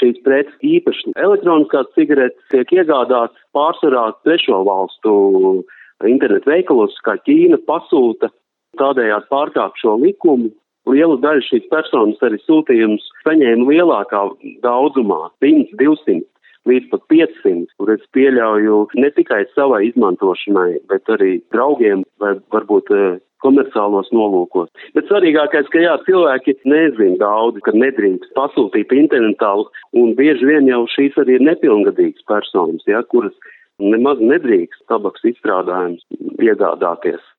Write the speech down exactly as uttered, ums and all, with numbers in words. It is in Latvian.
šīs preces īpaši elektroniskās cigaretes tiek iegādātas pārsvarā trešo valstu internetu veikalos, kā Ķīna pasūta, tādējādi pārkāp šo likumu. Liela daļa šīs personas arī sūtījumus saņēma lielākā daudzumā, simts, divsimt līdz pat piecsimt, kur es pieļauju ne tikai savai izmantošanai, bet arī draugiem vai varbūt komerciālos nolūkos. Bet svarīgākais, ka jā, cilvēki nezin daudz, ka nedrīkst pasūtīt internetāli, un bieži vien jau šīs arī ir nepilngadīgas personas, ja, kuras nemaz nedrīkst tabaks izstrādājumus iegādāties.